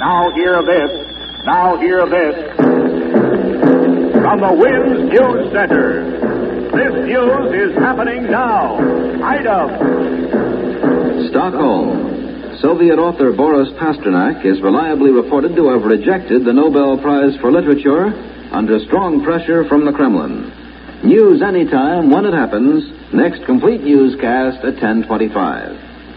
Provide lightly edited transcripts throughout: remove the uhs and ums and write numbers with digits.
Now hear this. Now hear this. From the Winds News Center. This news is happening now. Item. Stockholm. Soviet author Boris Pasternak is reliably reported to have rejected the Nobel Prize for Literature under strong pressure from the Kremlin. News anytime when it happens. Next complete newscast at 10:25.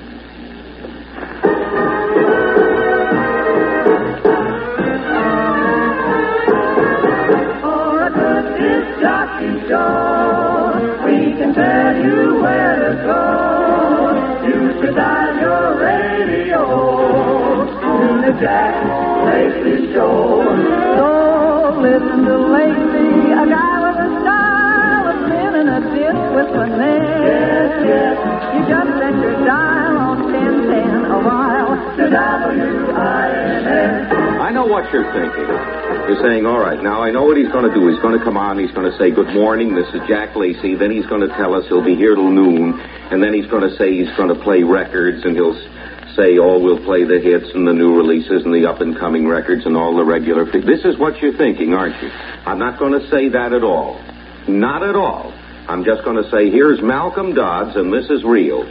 For a good disc jockey show, we can tell you where to go. You should dial your radio to the Jack Lacey Show. So listen to Lacey, a guy with a style of spinning a disc with finesse. Yes, you just set your dial on 1010 a while to WINS. I know what you're thinking. You're saying, all right, now I know what he's going to do. He's going to come on, he's going to say, good morning, this is Jack Lacey. Then he's going to tell us he'll be here till noon. And then he's going to say he's going to play records, and he'll say, oh, we'll play the hits and the new releases and the up-and-coming records and all the regular... This is what you're thinking, aren't you? I'm not going to say that at all. Not at all. I'm just going to say, here's Malcolm Dodds, and this is real.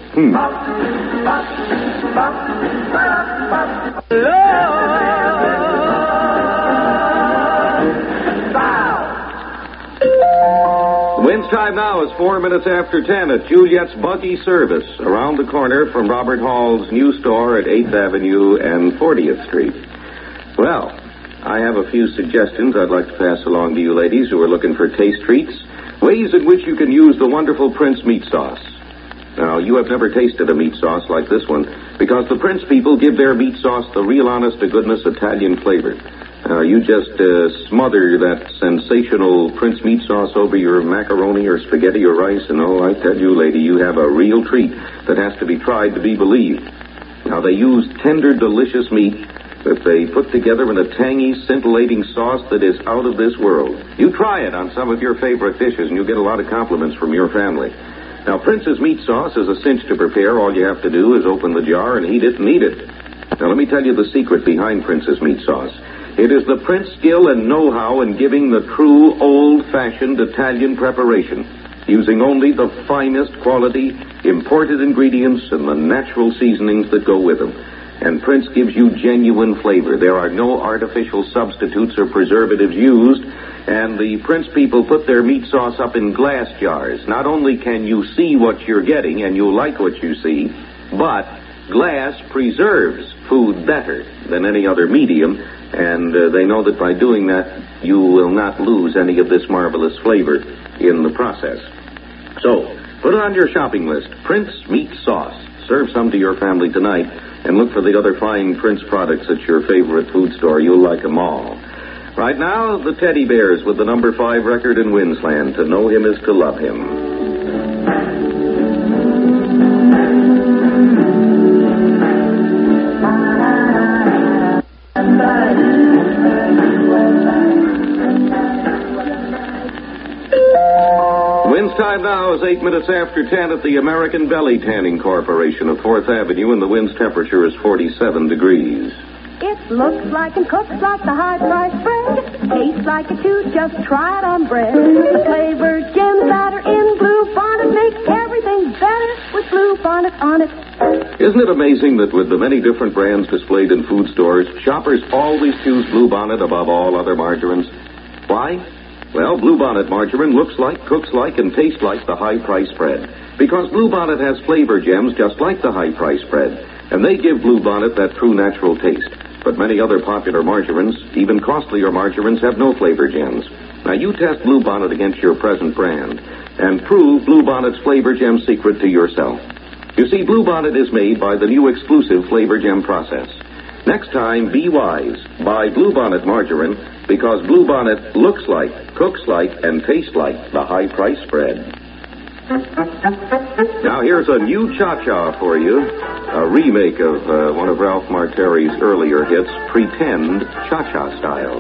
Wins time now is 4 minutes after 10 at Juliet's Buggy Service, around the corner from Robert Hall's new store at 8th Avenue and 40th Street. Well, I have a few suggestions I'd like to pass along to you ladies who are looking for taste treats, ways in which you can use the wonderful Prince meat sauce. Now, you have never tasted a meat sauce like this one, because the Prince people give their meat sauce the real honest-to-goodness Italian flavor. You just smother that sensational Prince meat sauce over your macaroni or spaghetti or rice, and oh, I tell you, lady, you have a real treat that has to be tried to be believed. Now, they use tender, delicious meat that they put together in a tangy, scintillating sauce that is out of this world. You try it on some of your favorite dishes, and you'll get a lot of compliments from your family. Now, Prince's meat sauce is a cinch to prepare. All you have to do is open the jar and heat it and eat it. Now, let me tell you the secret behind Prince's meat sauce. It is the Prince skill and know-how in giving the true, old-fashioned Italian preparation, using only the finest quality, imported ingredients, and the natural seasonings that go with them. And Prince gives you genuine flavor. There are no artificial substitutes or preservatives used, and the Prince people put their meat sauce up in glass jars. Not only can you see what you're getting, and you like what you see, but glass preserves food better than any other medium, and they know that by doing that, you will not lose any of this marvelous flavor in the process. So, put it on your shopping list. Prince Meat Sauce. Serve some to your family tonight, and look for the other fine Prince products at your favorite food store. You'll like them all. Right now, the Teddy Bears with the number 5 record in Winsland. To know him is to love him. Time now is 8 minutes after 10 at the American Belly Tanning Corporation of 4th Avenue, and the wind's temperature is 47 degrees. It looks like and cooks like the high-priced bread. Tastes like it too, just try it on bread. The flavored gems that are in Blue Bonnet make everything better with Blue Bonnet on it. Isn't it amazing that with the many different brands displayed in food stores, shoppers always choose Blue Bonnet above all other margarines? Why? Well, Blue Bonnet margarine looks like, cooks like, and tastes like the high-priced bread. Because Blue Bonnet has flavor gems just like the high-priced bread. And they give Blue Bonnet that true natural taste. But many other popular margarines, even costlier margarines, have no flavor gems. Now, you test Blue Bonnet against your present brand and prove Blue Bonnet's flavor gem secret to yourself. You see, Blue Bonnet is made by the new exclusive flavor gem process. Next time, be wise. Buy Blue Bonnet margarine, because Blue Bonnet looks like, cooks like, and tastes like the high-priced bread. Now, here's a new cha-cha for you, a remake of one of Ralph Marteri's earlier hits, Pretend Cha-Cha Style.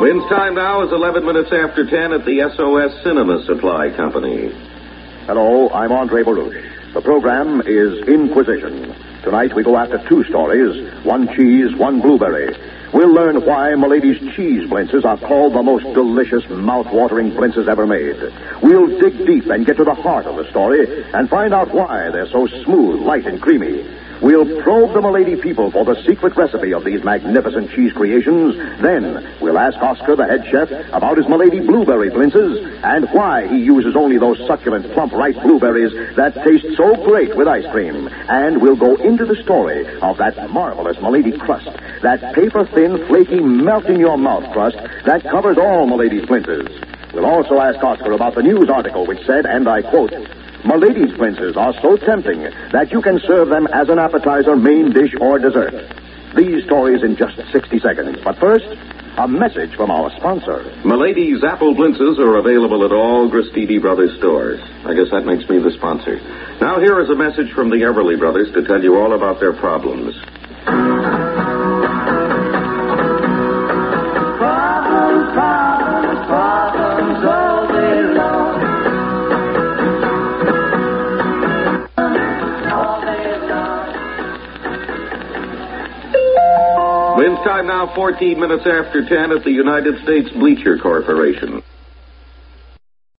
Wins time now is 11 minutes after 10 at the SOS Cinema Supply Company. Hello, I'm Andre Baruch. The program is Inquisition. Tonight we go after two stories, one cheese, one blueberry. We'll learn why Milady's cheese blintzes are called the most delicious, mouth-watering blintzes ever made. We'll dig deep and get to the heart of the story and find out why they're so smooth, light, and creamy. We'll probe the Milady people for the secret recipe of these magnificent cheese creations. Then we'll ask Oscar, the head chef, about his Milady blueberry blintzes and why he uses only those succulent, plump, ripe blueberries that taste so great with ice cream. And we'll go into the story of that marvelous Milady crust, that paper-thin, flaky, melt-in-your-mouth crust that covers all Milady's blintzes. We'll also ask Oscar about the news article which said, and I quote, Milady's blintzes are so tempting that you can serve them as an appetizer, main dish, or dessert. These stories in just 60 seconds. But first, a message from our sponsor. Milady's apple blintzes are available at all Gristidi Brothers stores. I guess that makes me the sponsor. Now here is a message from the Everly Brothers to tell you all about their problems. Problems all day long. Wins time now 14 minutes after 10 at the United States Bleacher Corporation.